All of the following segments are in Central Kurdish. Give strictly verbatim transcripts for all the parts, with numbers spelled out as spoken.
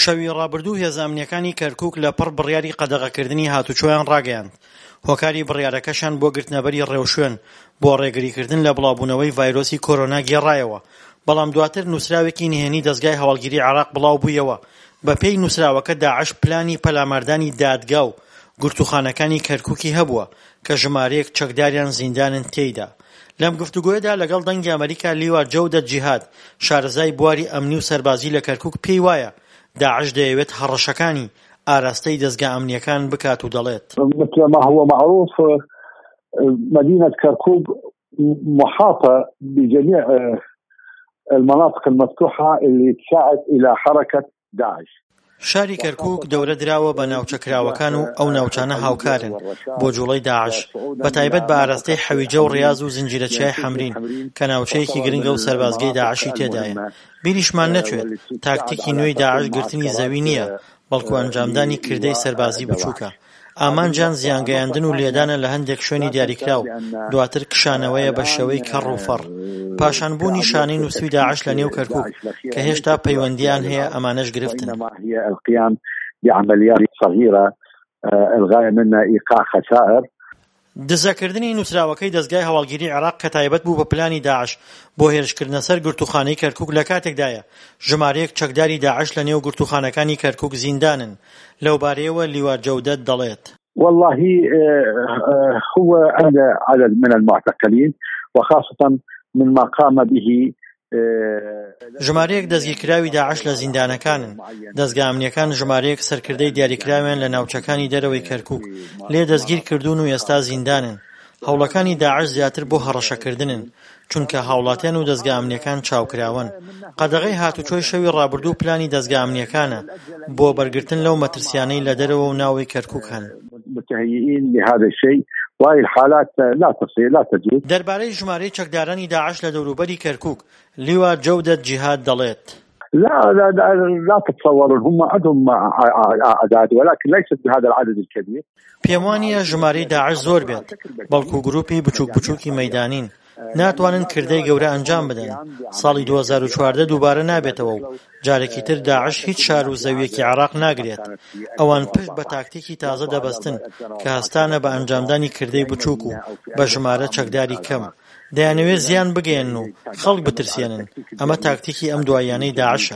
شەوی ڕابردوو هێزانامنیەکانی کەرکووک لە پڕ بڕیاری قەدەغەکردنی هاتوچۆیان ڕاگەیاند. هۆکاری بڕیارەکەشان بۆ گرتنەبەری ڕێوشوێن بۆ ڕێگریکردن لە بڵاوبوونەوەی ڤایرۆسی کۆرۆنا گێڕایەوە، بەڵام دواتر نووسراوێکی نهێنی دەستگای هەواڵگیری عێراق بڵاو بوویەوە. بە پێی نووسراوەکە داعش پلانی پەلاماردانی دادگا و گورتوخانەکانی کەرکووکی هەبووە کە ژمارەیەک چەکداریان زیندانن تێیدا. لەم گفتوگۆیەدا لەگەڵ دەنگی ئەمریکا لیوا جەودەت جیهاد، شارەزای بواری ئەمنی و سەربازی لە کەرکووک پێی وایە داعش دەیەوێت هەڕەشەکانی ئاراستەی دەستگا ئەمنیەکان بکات و دەڵێت مثل ما هو معروف مدينة كركوك محاطة بجميع المناطق المفتوحة اللي تساعد إلى حركة داعش. شاری کەرکووک دەورە دراوە بە ناوچەکراوەکان و ئەو ناوچانە هاوکارن بۆ جوڵەی داعش، بەتایبەت بە ئاراستەی حەویجە و ڕیاز و زنجیرەچیای حەمرین کە ناوچەیەکی گرنگە و سەربازگەی داعشی تێدایە. بیریشمان نەچوێت تاکتیکی نوێی داعش گرتنی زەوی نییە، بەڵکو ئەنجامدانی کردەی سەربازی بچووکە. ئامانجان زیانگەیاندن و لێدانە لە هەندێک شوێنی دیاریکراو، دواتر کشانەوەیە بە شێوەی کەڕ و فەڕ. پاشانبوونی شانەی نووسوی داعش لە نێو کەرکووک کە هێشتا پەیوەندیان هەیە ئەمانەش گرفتن. القيام بعمليات صغيرة الغاية منها إيقاع خسائر. دزەکردنی نووسراوەکەی دەستگای هەواڵگیری عێراق کە تایبەت بوو بە پلانی داعش بۆ هێرشکردنە سەر گورتوخانەی کەرکووک لە کاتێکدایە ژمارەیەک چەکداری داعش لە نێو گورتوخانەکانی کەرکووک زیندانن. لەو بارەیەوە لیوا جەودەت دەڵێت والله هو عدد من المعتقلين وخاصة من ما قام به ژمارەیەک دەستگیرکراوی داعش لە زیندانەکانن. دەستگا ئەمنیەکان ژمارەیەک سەرکردەی دیاریکراویان لە ناوچەکانی دەرەوەی کەرکووک لێ دەستگیر کردوون و ئێستا زیندانن. هەوڵەکانی داعش زیاتر بۆ هەڕەشەکردنن چونکە هاوڵاتیان و دەستگا ئەمنیەکان چاوکراون. قەدەغەی هاتوچۆی شەوی ڕابردوو پلانی دەستگا ئەمنیەکانە بۆ بەرگرتن لەو مەترسیانەی لە دەرەوە و ناوەی کەرکووک هەن. متهيئين لهذا الشيء وهي الحالات لا تصير لا تجوز. دەربارەی ژمارەی چەکدارانی داعش لە دەوروبەری کەرکووک لیوا جەودەت جیهاد دەڵێت لا لا لا, لا تتصورون هم عندهم أعداد ولكن ليست بهذا العدد الكبير. پێم وانییە ژمارەی داعش زۆر بێت، بەڵکو گروپی بچووک بچووکی مەیدانین ناتوانن کردەی گەورە ئەنجام بدەن. ساڵی دوو هەزار و چواردە دووبارە نابێتەوە و جارێکی تر داعش هیچ شار و زەویەکی عێراق ناگرێت. ئەوان پشت بە تاکتیکی تازە دەبەستن کە هەستانە بە ئەنجامدانی کردەی بچووک و بە ژمارە چەکداری کەم. دەیانەوێت زیان بگەێن و خەڵک بترسێنن. ئەمە تاکتیکی ئەم دواییانەی داعشە.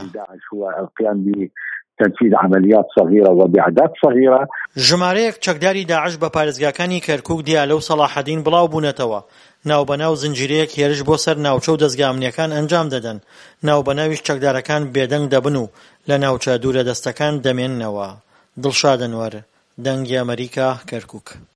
تنفيذ عمليات صغيرة وبأعداد صغيرة. ژمارەیەک چەکداری داعش بە پارێزگاکانی کەرکووک دیالە و سەلاحەدین بڵاو بوونەتەوە. ناوبەناو زنجیرەیەک هێرش بۆ سەر ناوچە و دەستگا ئەمنیەکان ئەنجام دەدەن. ناوبەناویش چەکدارەکان بێدەنگ دەبن و لە ناوچە دوورە دەستەکان دەمێننەوە. دڵشاد ئەنوەر، دەنگی ئەمریکا، کەرکووک.